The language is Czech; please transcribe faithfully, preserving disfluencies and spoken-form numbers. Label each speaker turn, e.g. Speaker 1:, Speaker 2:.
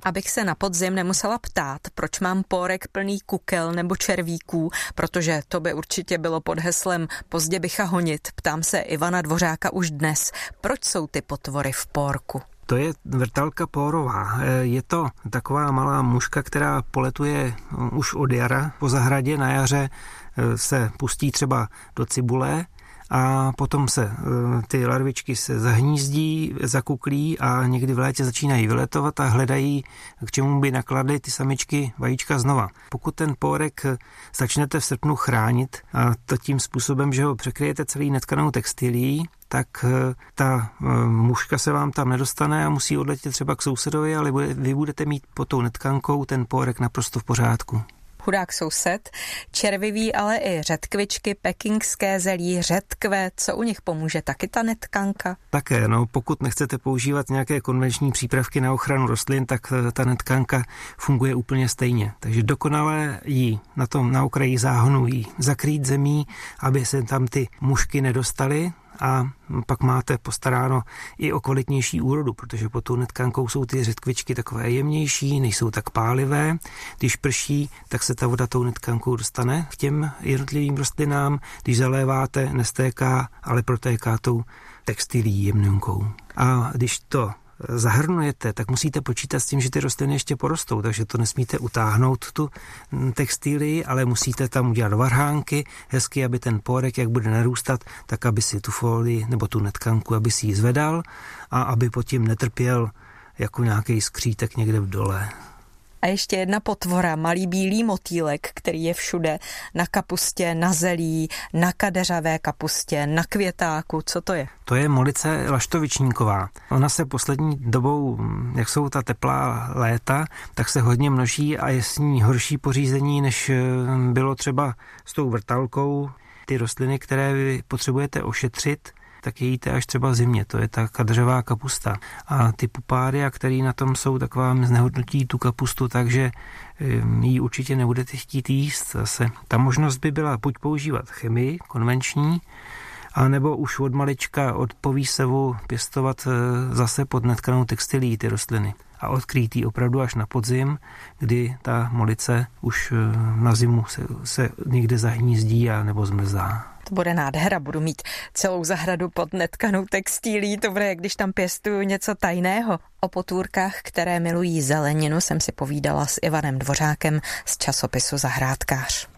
Speaker 1: Abych se na podzim nemusela ptát, proč mám pórek plný kukel nebo červíků, protože to by určitě bylo pod heslem pozdě bycha honit. Ptám se Ivana Dvořáka už dnes, proč jsou ty potvory v pórku?
Speaker 2: To je vrtalka pórová. Je to taková malá muška, která poletuje už od jara po zahradě. Na jaře se pustí třeba do cibule a potom se ty larvičky se zahnízdí, zakuklí a někdy v létě začínají vyletovat a hledají, k čemu by nakladly ty samičky vajíčka znova. Pokud ten pórek začnete v srpnu chránit, a to tím způsobem, že ho překryjete celý netkanou textilií, tak ta muška se vám tam nedostane a musí odletět třeba k sousedovi, ale vy budete mít pod tou netkankou ten pórek naprosto v pořádku.
Speaker 1: Chudák soused, červiví, ale i řetkvičky, pekingské zelí, řetkve, co u nich pomůže, taky ta netkanka?
Speaker 2: Také, no, pokud nechcete používat nějaké konvenční přípravky na ochranu rostlin, tak ta netkanka funguje úplně stejně. Takže dokonale jí na tom na okraji záhonu jí zakrýt zemí, aby se tam ty mušky nedostaly, a pak máte postaráno i o kvalitnější úrodu, protože pod tou netkankou jsou ty řetkvičky takové jemnější, nejsou tak pálivé. Když prší, tak se ta voda tou netkankou dostane k těm jednotlivým rostlinám. Když zaléváte, nestéká, ale protéká tou textilí jemnunkou. A když to zahrnujete, tak musíte počítat s tím, že ty rostliny ještě porostou, takže to nesmíte utáhnout tu textilii, ale musíte tam udělat varhánky, hezky, aby ten pórek, jak bude narůstat, tak aby si tu folii nebo tu netkanku, aby si ji zvedal a aby pod tím netrpěl jako nějaký skřítek někde v dole.
Speaker 1: A ještě jedna potvora, malý bílý motýlek, který je všude, na kapustě, na zelí, na kadeřavé kapustě, na květáku. Co to je?
Speaker 2: To je molice laštovičníková. Ona se poslední dobou, jak jsou ta teplá léta, tak se hodně množí a je s ní horší pořízení, než bylo třeba s tou vrtalkou. Ty rostliny, které vy potřebujete ošetřit, tak je jíte až třeba v zimě, to je ta kadeřová kapusta. A ty pupária, které na tom jsou, tak vám znehodnotí tu kapustu, takže ji určitě nebudete chtít jíst zase. Ta možnost by byla buď používat chemii konvenční, a nebo už od malička, od povýsevu pěstovat zase pod netkanou textilí ty rostliny. A odkrýt ji opravdu až na podzim, kdy ta molice už na zimu se, se někde zahnízdí a nebo zmrzá.
Speaker 1: To bude nádhera, budu mít celou zahradu pod netkanou textilí, to bude, když tam pěstuju něco tajného. O potvůrkách, které milují zeleninu, jsem si povídala s Ivanem Dvořákem z časopisu Zahrádkář.